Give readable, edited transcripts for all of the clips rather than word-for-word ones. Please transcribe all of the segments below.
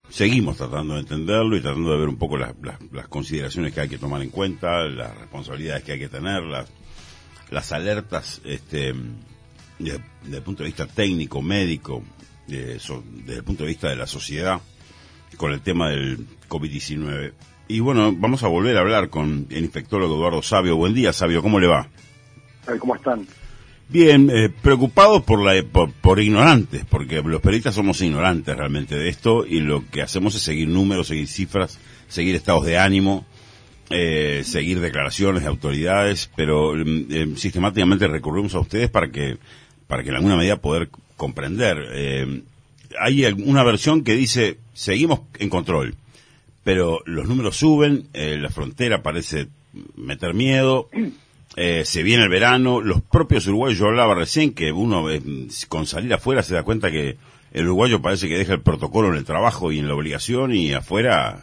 seguimos tratando de entenderlo y tratando de ver un poco las consideraciones que hay que tomar en cuenta, las responsabilidades que hay que tener, las alertas desde el punto de vista técnico, médico, desde el punto de vista de la sociedad con el tema del COVID-19. Y bueno, vamos a volver a hablar con el infectólogo Eduardo Savio. Buen día, Savio, ¿cómo le va? ¿Cómo están? Bien, preocupados por ignorantes, porque los periodistas somos ignorantes realmente de esto y lo que hacemos es seguir números, seguir cifras, seguir estados de ánimo, seguir declaraciones de autoridades, pero sistemáticamente recurrimos a ustedes para que en alguna medida poder comprender. Hay una versión que dice, seguimos en control, pero los números suben, la frontera parece meter miedo, se viene el verano, los propios uruguayos, yo hablaba recién que uno con salir afuera se da cuenta que el uruguayo parece que deja el protocolo en el trabajo y en la obligación y afuera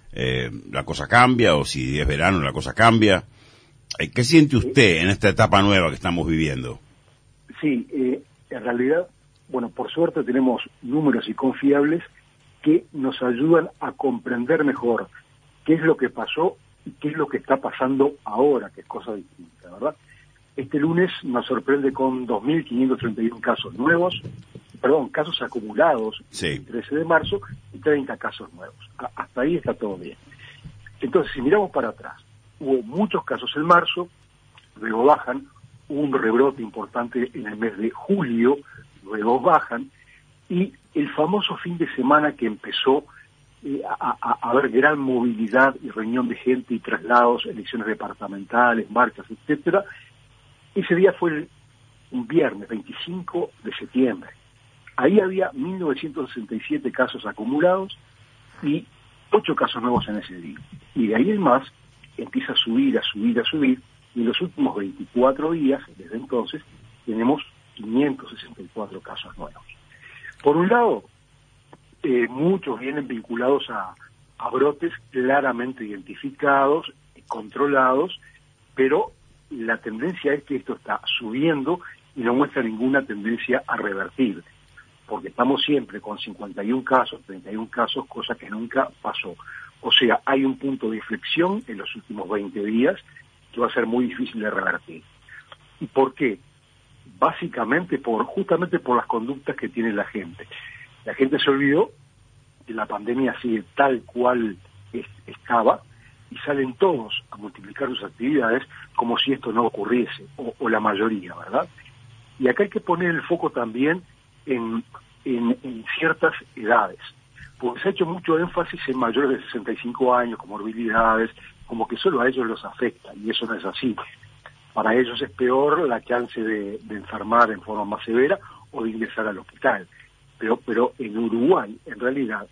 la cosa cambia, o si es verano la cosa cambia. ¿Qué siente usted en esta etapa nueva que estamos viviendo? Sí, en realidad, bueno, por suerte tenemos números y confiables que nos ayudan a comprender mejor qué es lo que pasó y qué es lo que está pasando ahora, que es cosa distinta, ¿verdad? Este lunes nos sorprende con 2.531 casos nuevos, casos acumulados, sí, el 13 de marzo, y 30 casos nuevos. Hasta ahí está todo bien. Entonces, si miramos para atrás, hubo muchos casos en marzo, luego bajan, hubo un rebrote importante en el mes de julio, luego bajan, y el famoso fin de semana que empezó a haber gran movilidad y reunión de gente y traslados, elecciones departamentales, marchas, etcétera, ese día fue un viernes, 25 de septiembre. Ahí había 1.967 casos acumulados y 8 casos nuevos en ese día. Y de ahí en más empieza a subir, y en los últimos 24 días, desde entonces, tenemos 564 casos nuevos. Por un lado, muchos vienen vinculados a brotes claramente identificados, controlados, pero la tendencia es que esto está subiendo y no muestra ninguna tendencia a revertir, porque estamos siempre con 51 casos, 31 casos, cosa que nunca pasó. O sea, hay un punto de inflexión en los últimos 20 días que va a ser muy difícil de revertir. ¿Y por qué? Básicamente justamente por las conductas que tiene la gente. La gente se olvidó que la pandemia sigue tal cual estaba y salen todos a multiplicar sus actividades como si esto no ocurriese, o la mayoría, ¿verdad? Y acá hay que poner el foco también en ciertas edades, porque se ha hecho mucho énfasis en mayores de 65 años, comorbilidades, como que solo a ellos los afecta, y eso no es así. Para ellos es peor la chance de enfermar en forma más severa o de ingresar al hospital. Pero en Uruguay, en realidad,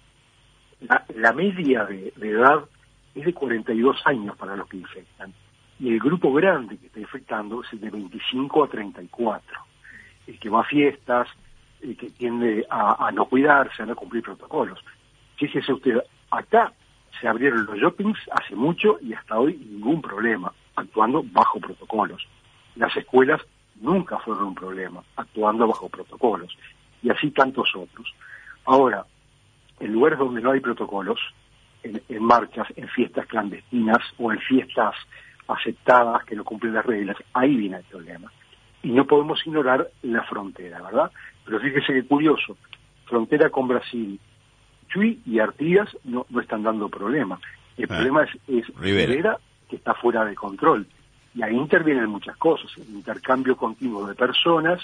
la media de edad es de 42 años para los que infectan. Y el grupo grande que está infectando es el de 25 a 34. El que va a fiestas, el que tiende a no cuidarse, a no cumplir protocolos. Fíjese usted, acá se abrieron los shoppings hace mucho y hasta hoy ningún problema, actuando bajo protocolos. Las escuelas nunca fueron un problema, actuando bajo protocolos. Y así tantos otros. Ahora, en lugares donde no hay protocolos, en marchas, en fiestas clandestinas o en fiestas aceptadas que no cumplen las reglas, ahí viene el problema. Y no podemos ignorar la frontera, ¿verdad? Pero fíjese que curioso, frontera con Brasil, Chuy y Artigas no están dando problema. El problema es Rivera, que está fuera de control. Y ahí intervienen muchas cosas, el intercambio continuo de personas,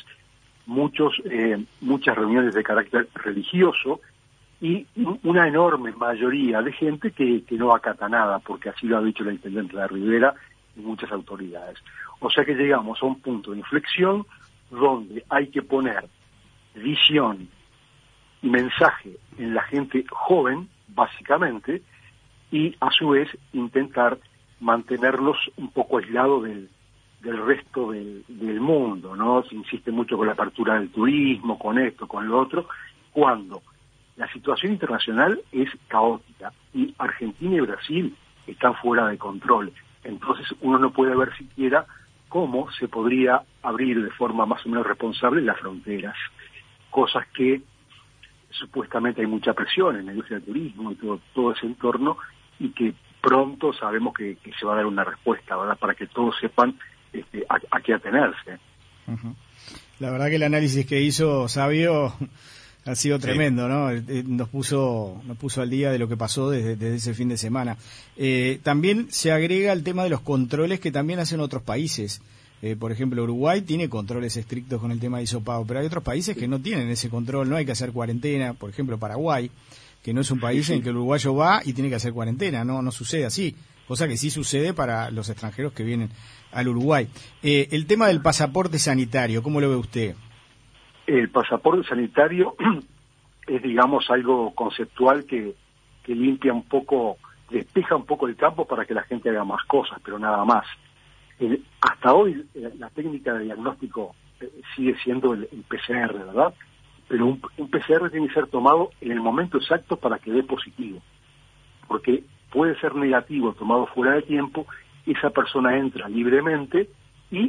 muchas reuniones de carácter religioso y una enorme mayoría de gente que no acata nada, porque así lo ha dicho la intendente de Rivera y muchas autoridades. O sea que llegamos a un punto de inflexión donde hay que poner visión y mensaje en la gente joven, básicamente, y a su vez intentar mantenerlos un poco aislados del resto del mundo, ¿no? Se insiste mucho con la apertura del turismo, con esto, con lo otro, cuando la situación internacional es caótica y Argentina y Brasil están fuera de control. Entonces uno no puede ver siquiera cómo se podría abrir de forma más o menos responsable las fronteras, cosas que supuestamente hay mucha presión en la industria del turismo y todo ese entorno, y que pronto sabemos que se va a dar una respuesta, ¿verdad?, para que todos sepan a qué atenerse. Uh-huh. La verdad que el análisis que hizo Sabio ha sido tremendo, ¿no? Nos puso al día de lo que pasó desde ese fin de semana. También se agrega el tema de los controles que también hacen otros países. Por ejemplo, Uruguay tiene controles estrictos con el tema de hisopado, pero hay otros países que no tienen ese control, no hay que hacer cuarentena. Por ejemplo, Paraguay, que no es un país en que el uruguayo va y tiene que hacer cuarentena, no sucede así, cosa que sí sucede para los extranjeros que vienen al Uruguay. El tema del pasaporte sanitario, ¿cómo lo ve usted? El pasaporte sanitario es, digamos, algo conceptual que limpia un poco, despeja un poco el campo para que la gente haga más cosas, pero nada más. Hasta hoy la técnica de diagnóstico sigue siendo el PCR, ¿verdad? Pero un PCR tiene que ser tomado en el momento exacto para que dé positivo, porque puede ser negativo tomado fuera de tiempo, esa persona entra libremente y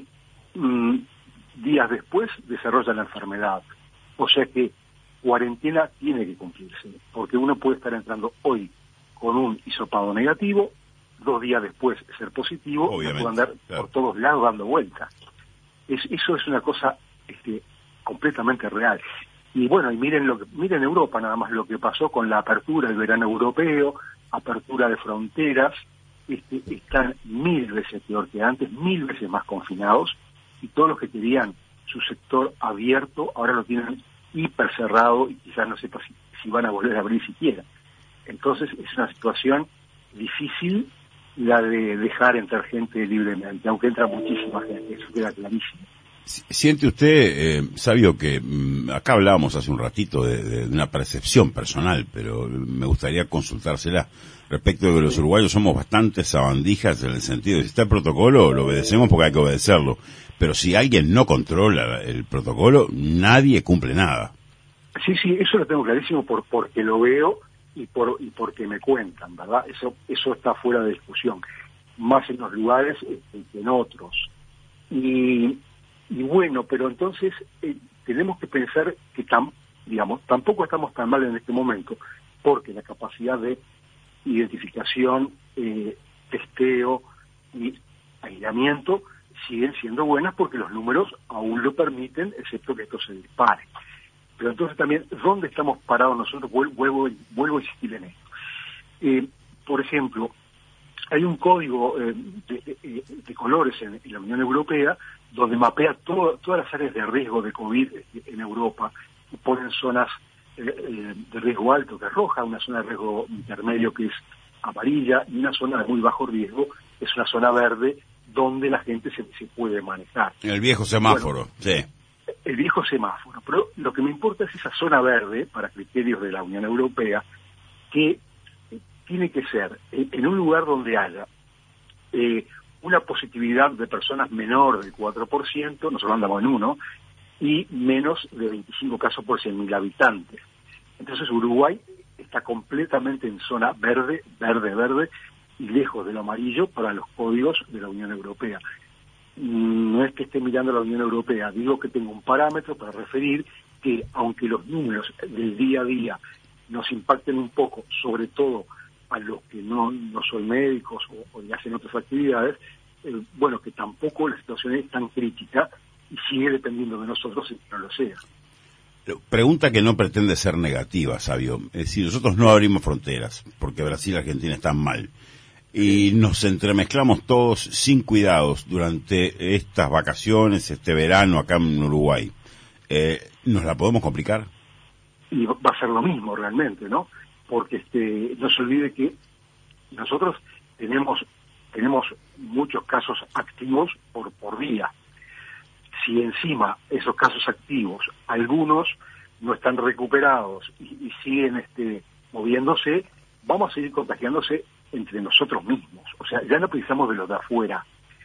días después desarrolla la enfermedad. O sea que cuarentena tiene que cumplirse, porque uno puede estar entrando hoy con un hisopado negativo, 2 días después ser positivo, y puede andar por todos lados dando vueltas. Eso es una cosa completamente real. Y bueno, y miren Europa nada más lo que pasó con la apertura del verano europeo, apertura de fronteras, están 1000 veces peor que antes, 1000 veces más confinados, y todos los que querían su sector abierto ahora lo tienen hiper cerrado y quizás no sepa si van a volver a abrir siquiera. Entonces es una situación difícil la de dejar entrar gente libremente, aunque entra muchísima gente, eso queda clarísimo. ¿Siente usted, Sabio, que acá hablábamos hace un ratito de una percepción personal, pero me gustaría consultársela respecto de que los uruguayos somos bastante sabandijas en el sentido de si está el protocolo, lo obedecemos porque hay que obedecerlo, pero si alguien no controla el protocolo, nadie cumple nada? Sí, eso lo tengo clarísimo porque lo veo y porque me cuentan, ¿verdad? Eso está fuera de discusión, más en los lugares que en otros. Y bueno, pero entonces tenemos que pensar que tampoco estamos tan mal en este momento, porque la capacidad de identificación, testeo y aislamiento siguen siendo buenas porque los números aún lo permiten, excepto que esto se dispare. Pero entonces también, ¿dónde estamos parados nosotros? Vuelvo a insistir en esto. Por ejemplo, hay un código de colores en la Unión Europea donde mapea todas las áreas de riesgo de COVID en Europa, y ponen zonas de riesgo alto, que es roja, una zona de riesgo intermedio, que es amarilla, y una zona de muy bajo riesgo, que es una zona verde, donde la gente se puede manejar. El viejo semáforo, sí. El viejo semáforo, pero lo que me importa es esa zona verde, para criterios de la Unión Europea, que tiene que ser en un lugar donde haya una positividad de personas menor del 4%, nosotros andamos en 1, y menos de 25 casos por 100.000 habitantes. Entonces Uruguay está completamente en zona verde, y lejos de lo amarillo para los códigos de la Unión Europea. No es que esté mirando a la Unión Europea, digo que tengo un parámetro para referir que, aunque los números del día a día nos impacten un poco, sobre todo a los que no son médicos o hacen otras actividades, bueno, que tampoco la situación es tan crítica y sigue dependiendo de nosotros si no lo sea. Pregunta que no pretende ser negativa, Sabio. Es decir, nosotros no abrimos fronteras porque Brasil y Argentina están mal. Y nos entremezclamos todos sin cuidados durante estas vacaciones, este verano acá en Uruguay. ¿Nos la podemos complicar? Y va a ser lo mismo realmente, ¿no? Porque no se olvide que nosotros tenemos muchos casos activos por día. Si encima esos casos activos, algunos no están recuperados y siguen moviéndose, vamos a seguir contagiándose entre nosotros mismos. O sea, ya no precisamos de los de afuera.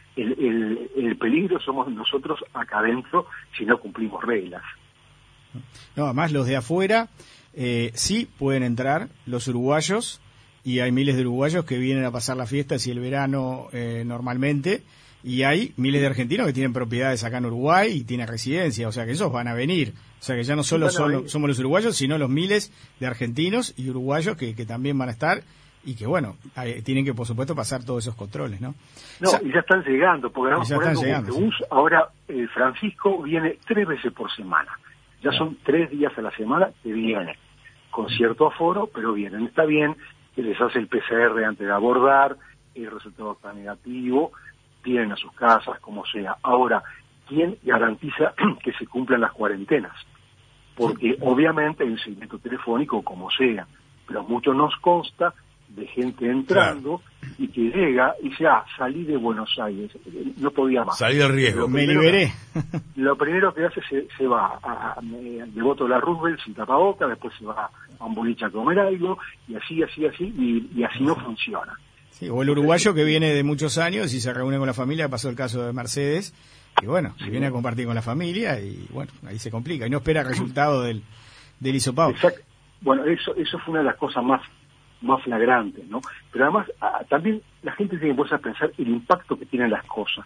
El peligro somos nosotros acá adentro si no cumplimos reglas. No, además los de afuera sí pueden entrar, los uruguayos, y hay miles de uruguayos que vienen a pasar las fiestas y el verano normalmente, Y hay miles de argentinos que tienen propiedades acá en Uruguay y tienen residencia, o sea que esos van a venir. O sea que ya no solo somos los uruguayos, sino los miles de argentinos y uruguayos que también van a estar y que, bueno, tienen que, por supuesto, pasar todos esos controles, ¿no? No, y ya están llegando, porque ahora Francisco viene 3 veces por semana. Ya son 3 días a la semana que vienen, con cierto aforo, pero vienen. Está bien que les hace el PCR antes de abordar, el resultado está negativo, vienen a sus casas, como sea. Ahora, ¿quién garantiza que se cumplan las cuarentenas? Porque obviamente hay un seguimiento telefónico, como sea, pero a muchos nos consta de gente entrando y que llega y dice, salí de Buenos Aires, no podía más. Salí del riesgo. Me liberé. Lo primero que hace se va a Devoto de la Roosevelt sin tapabocas, después se va a un boliche a comer algo, y así, y así no funciona. Sí, o el uruguayo que viene de muchos años y se reúne con la familia, pasó el caso de Mercedes, y bueno, viene a compartir con la familia y bueno, ahí se complica, y no espera el resultado del hisopado. Exacto. Bueno, eso fue una de las cosas más flagrantes, ¿no? Pero además, también la gente tiene que empezar a pensar el impacto que tienen las cosas.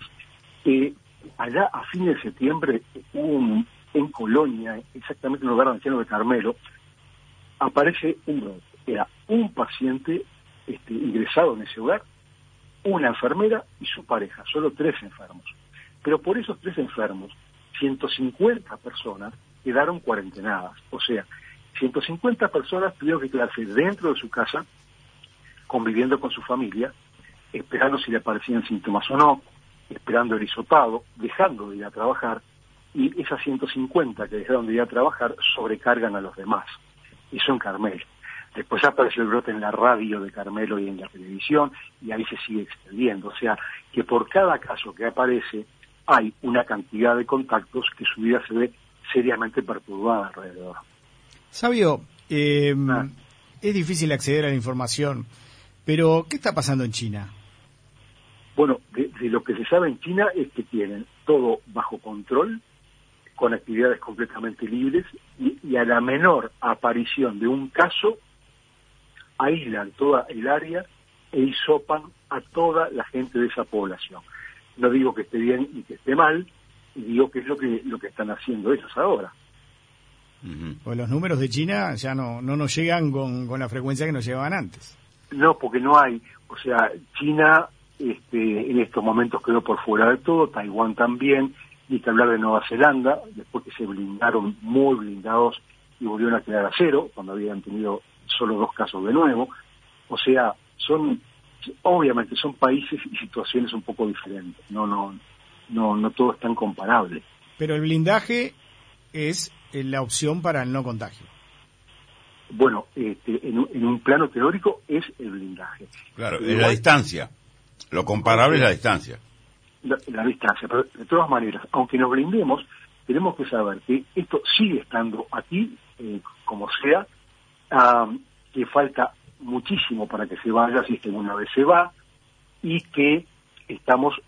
Allá a fines de septiembre hubo en Colonia, exactamente en el lugar anciano de Carmelo, aparece un brote. Era un paciente ingresado en ese hogar, una enfermera y su pareja, solo 3 enfermos. Pero por esos 3 enfermos, 150 personas quedaron cuarentenadas. O sea, 150 personas tuvieron que quedarse dentro de su casa, conviviendo con su familia, esperando si le aparecían síntomas o no, esperando el hisopado, dejando de ir a trabajar, y esas 150 que dejaron de ir a trabajar sobrecargan a los demás. Eso en Carmelo. Después apareció el brote en la radio de Carmelo y en la televisión, y ahí se sigue extendiendo. O sea, que por cada caso que aparece, hay una cantidad de contactos que su vida se ve seriamente perturbada alrededor. Sabio, es difícil acceder a la información, pero ¿qué está pasando en China? Bueno, de lo que se sabe en China es que tienen todo bajo control, con actividades completamente libres, y a la menor aparición de un caso, aíslan toda el área e hisopan a toda la gente de esa población. No digo que esté bien y que esté mal, digo que es lo que están haciendo ellos ahora. Pues los números de China ya no nos llegan con la frecuencia que nos llegaban antes. No, porque no hay, o sea, China en estos momentos quedó por fuera de todo, Taiwán también, y que hablar de Nueva Zelanda, después que se blindaron, muy blindados, y volvieron a quedar a 0, cuando habían tenido solo 2 casos de nuevo. O sea, obviamente son países y situaciones un poco diferentes, no todo es tan comparable. Pero el blindaje es la opción para el no contagio. Bueno, en un plano teórico es el blindaje. Claro, es la distancia. Lo comparable es la distancia. La distancia, pero de todas maneras, aunque nos blindemos, tenemos que saber que esto sigue estando aquí, como sea, que falta muchísimo para que se vaya, si es que una vez se va, y que seguimos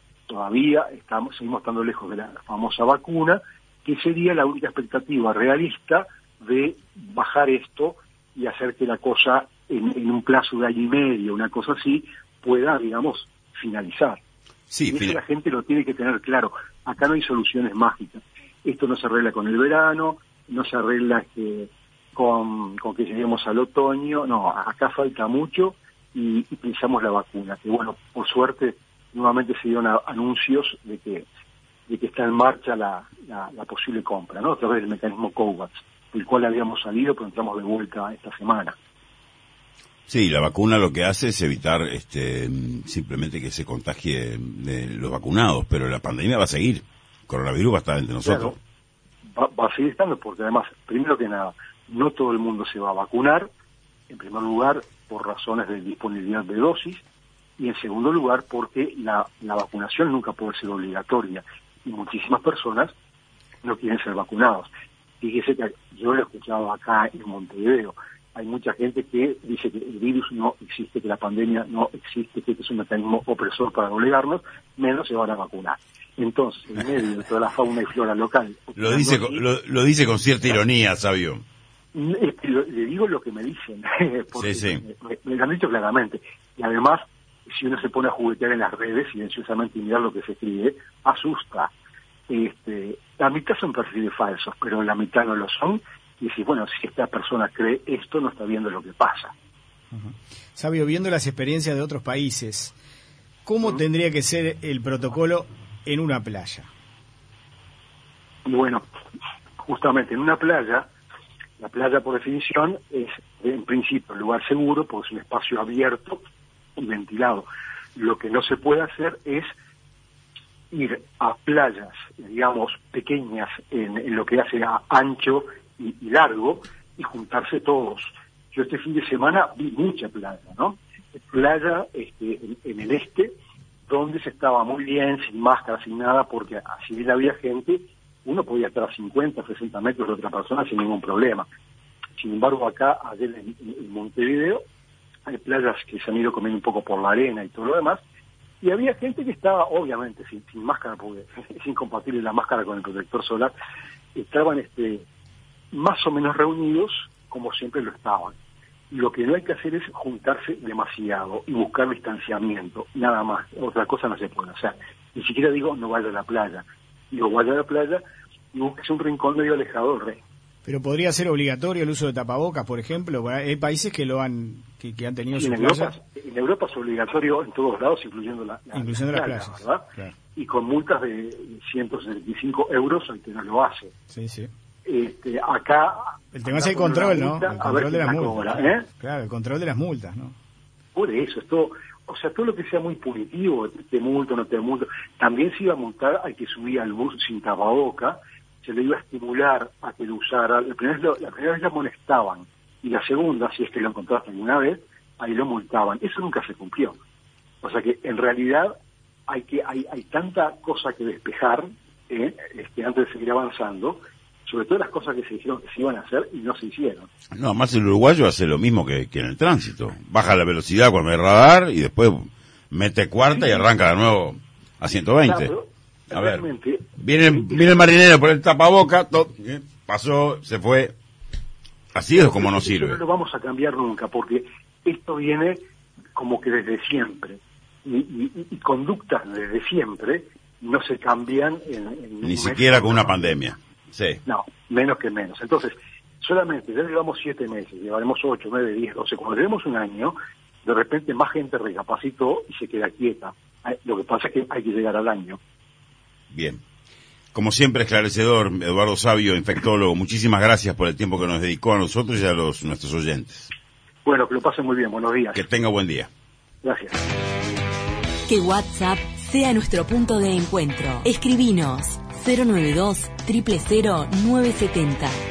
estando lejos de la famosa vacuna, que sería la única expectativa realista de bajar esto y hacer que la cosa en un plazo de año y medio, una cosa así, pueda, digamos, finalizar. Sí, y eso la gente lo tiene que tener claro. Acá no hay soluciones mágicas. Esto no se arregla con el verano, no se arregla con que lleguemos al otoño. No, acá falta mucho y pensamos la vacuna. Que bueno, por suerte, nuevamente se dieron anuncios de que está en marcha la posible compra, ¿no? A través del mecanismo COVAX, del cual habíamos salido, pero entramos de vuelta esta semana. Sí, la vacuna lo que hace es evitar simplemente que se contagie de los vacunados, pero la pandemia va a seguir. El coronavirus va a estar entre nosotros. Claro, va a seguir estando porque además, primero que nada, no todo el mundo se va a vacunar, en primer lugar, por razones de disponibilidad de dosis, y en segundo lugar, porque la vacunación nunca puede ser obligatoria, y muchísimas personas no quieren ser vacunados. Fíjese que yo lo he escuchado acá en Montevideo, hay mucha gente que dice que el virus no existe, que la pandemia no existe, que este es un mecanismo opresor para obligarnos, menos se van a vacunar. Entonces, en medio de toda la fauna y flora local... Lo dice con cierta ironía, Sabio. Le digo lo que me dicen, porque sí. me lo han dicho claramente. Y además, si uno se pone a juguetear en las redes silenciosamente y mirar lo que se escribe, asusta. La mitad son perfiles falsos, pero la mitad no lo son, y si, bueno, si esta persona cree esto, no está viendo lo que pasa. Uh-huh. Sabio, viendo las experiencias de otros países, ¿cómo tendría que ser el protocolo en una playa? Y bueno, justamente en una playa, la playa por definición es en principio un lugar seguro porque es un espacio abierto y ventilado. Lo que no se puede hacer es ir a playas, digamos, pequeñas en lo que hace a ancho y largo y juntarse todos. Yo este fin de semana vi mucha playa, ¿no? Playa en el este, donde se estaba muy bien, sin máscara, sin nada, porque así bien había gente, uno podía estar a 50, 60 metros de otra persona sin ningún problema. Sin embargo, acá, ayer en Montevideo, hay playas que se han ido comiendo un poco por la arena y todo lo demás, y había gente que estaba, obviamente, sin máscara, porque es incompatible la máscara con el protector solar, estaban más o menos reunidos, como siempre lo estaban. Lo que no hay que hacer es juntarse demasiado y buscar distanciamiento, nada más. Otra cosa no se puede hacer. Ni siquiera digo no vaya a la playa. Digo, vaya a la playa y busque un rincón medio alejado del resto. Pero podría ser obligatorio el uso de tapabocas, por ejemplo. Hay países que lo han tenido sus playas. En Europa es obligatorio en todos lados, incluyendo las playas, ¿verdad? Claro. Y con multas de 175 euros al que no lo hace. Sí, sí. Acá el tema es el control, ¿no? El control de las multas. Cobra, Claro, el control de las multas, ¿no? Por eso, todo lo que sea muy punitivo, te multo, no te multo. También se iba a multar al que subía al bus sin tapaboca, se le iba a estimular a que lo usara. La primera vez lo molestaban, y la segunda, si es que lo encontraste alguna vez, ahí lo multaban. Eso nunca se cumplió. O sea que en realidad hay tanta cosa que despejar antes de seguir avanzando, sobre todo las cosas que se dijeron que se iban a hacer y no se hicieron. No, más el uruguayo hace lo mismo que en el tránsito. Baja la velocidad cuando hay radar y después mete cuarta y arranca de nuevo a 120. Claro, a ver, viene el marinero por el tapaboca, pasó, se fue. Así es como no sirve. No lo vamos a cambiar nunca, porque esto viene como que desde siempre. Y conductas desde siempre no se cambian en ni siquiera con una pandemia. Sí. No, menos que menos. Entonces, solamente ya llevamos 7 meses, llevaremos 8, 9, 10, 12. Cuando llevemos un año, de repente más gente recapacitó y se queda quieta. Lo que pasa es que hay que llegar al año. Bien. Como siempre, esclarecedor, Eduardo Sabio, infectólogo. Muchísimas gracias por el tiempo que nos dedicó a nosotros y a nuestros oyentes. Bueno, que lo pasen muy bien. Buenos días. Que tenga buen día. Gracias. Que WhatsApp sea nuestro punto de encuentro. Escribinos 092 000 970.